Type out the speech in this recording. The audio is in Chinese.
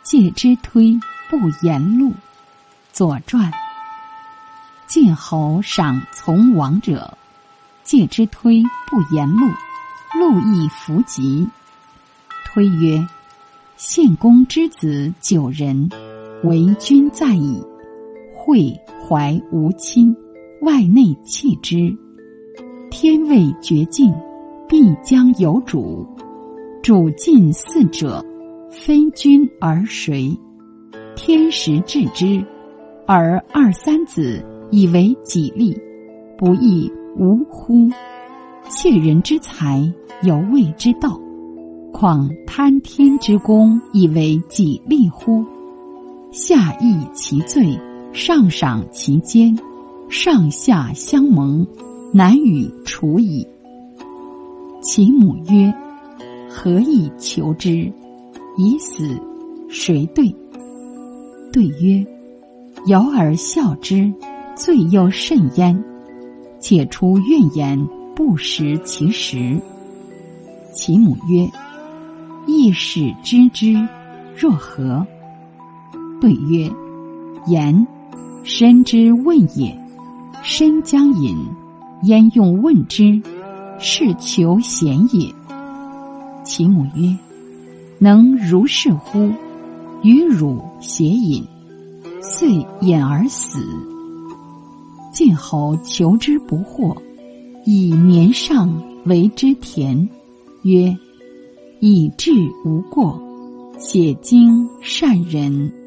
介之推不言路。左传。晋侯赏从王者，介之推不言路，路亦弗及。推曰：献公之子9人，为君在矣。惠怀无亲，外内弃之。天未绝尽，必将有主。主近嗣者，非君而谁？天时至之，而2、3子以为己利，不亦无乎？窃人之财，有谓之道，况贪天之功，以为己利乎？下益其罪，上赏其奸，上下相盟，难与除矣。其母曰：何以求之？以死，谁对？对曰：有而孝之，罪又甚焉。且出怨言，不食其食。其母曰：亦使知之，若何？对曰：言，身之问也。身将饮，焉用问之？是求贤也。其母曰：能如是乎？与汝偕饮，遂饮而死。晋侯求之不获，以年上为之田，曰：以志无过，且经善人。